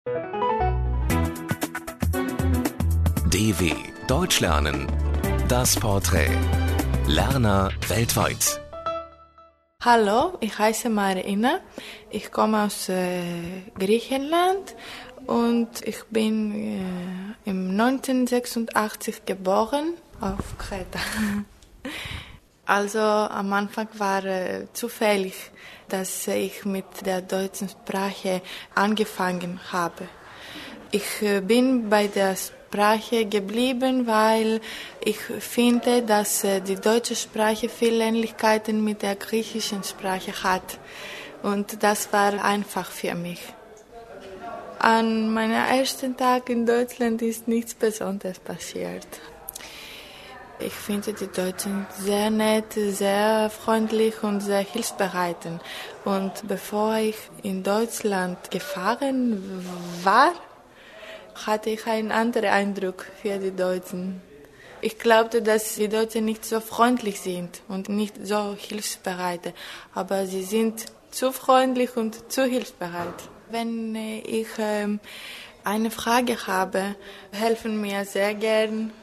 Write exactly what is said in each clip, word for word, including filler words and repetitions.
D W Deutsch lernen. Das Porträt. Lerner weltweit. Hallo, ich heiße Marina. Ich komme aus äh, Griechenland und ich bin äh, im neunzehnhundertsechsundachtzig geboren auf Kreta. Also am Anfang war äh, zufällig, dass ich mit der deutschen Sprache angefangen habe. Ich äh, bin bei der Sprache geblieben, weil ich finde, dass äh, die deutsche Sprache viele Ähnlichkeiten mit der griechischen Sprache hat. Und das war einfach für mich. An meinem ersten Tag in Deutschland ist nichts Besonderes passiert. Ich finde die Deutschen sehr nett, sehr freundlich und sehr hilfsbereit. Und bevor ich in Deutschland gefahren war, hatte ich einen anderen Eindruck für die Deutschen. Ich glaubte, dass die Deutschen nicht so freundlich sind und nicht so hilfsbereit. Aber sie sind zu freundlich und zu hilfsbereit. Wenn ich ähm, eine Frage habe, helfen mir sehr gern.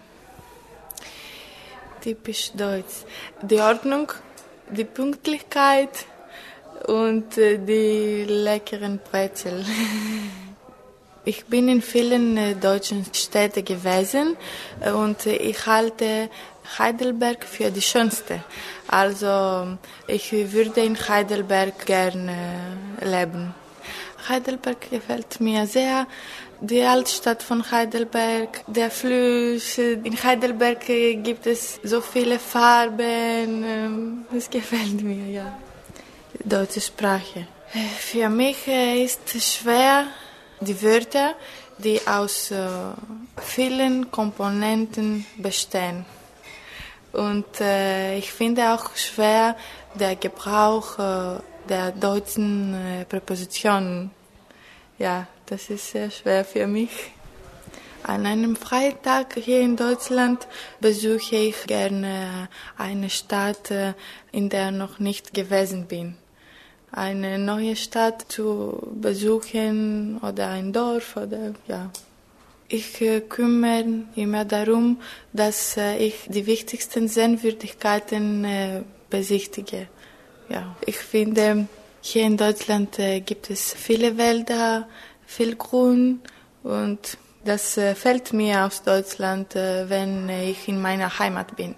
Typisch deutsch. Die Ordnung, die Pünktlichkeit und äh, die leckeren Brezel. Ich bin in vielen äh, deutschen Städten gewesen äh, und äh, ich halte Heidelberg für die schönste. Also ich würde in Heidelberg gerne leben. Heidelberg gefällt mir sehr. Die Altstadt von Heidelberg, der Fluss. In Heidelberg gibt es so viele Farben. Das gefällt mir, ja. Die deutsche Sprache. Für mich ist es schwer, die Wörter, die aus vielen Komponenten bestehen. Und ich finde auch schwer der Gebrauch der deutschen Präpositionen. Ja, das ist sehr schwer für mich. An einem Freitag hier in Deutschland besuche ich gerne eine Stadt, in der ich noch nicht gewesen bin. Eine neue Stadt zu besuchen oder ein Dorf oder ja. Ich äh, kümmere immer darum, dass äh, ich die wichtigsten Sehenswürdigkeiten äh, besichtige. Ja, ich finde, hier in Deutschland äh, gibt es viele Wälder, viel Grün und das äh, fällt mir aus Deutschland, äh, wenn ich in meiner Heimat bin.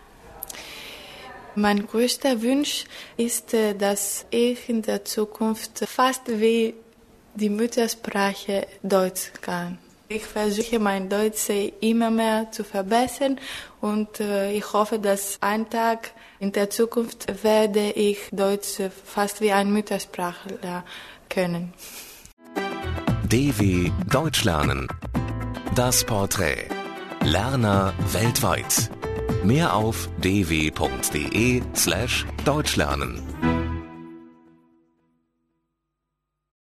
Mein größter Wunsch ist, äh, dass ich in der Zukunft fast wie die Muttersprache Deutsch kann. Ich versuche mein Deutsch immer mehr zu verbessern und äh, ich hoffe, dass ein Tag in der Zukunft werde ich Deutsch fast wie ein Muttersprachler können. D W Deutsch lernen. Das Porträt. Lerner weltweit. Mehr auf d w punkt d e slash deutschlernen.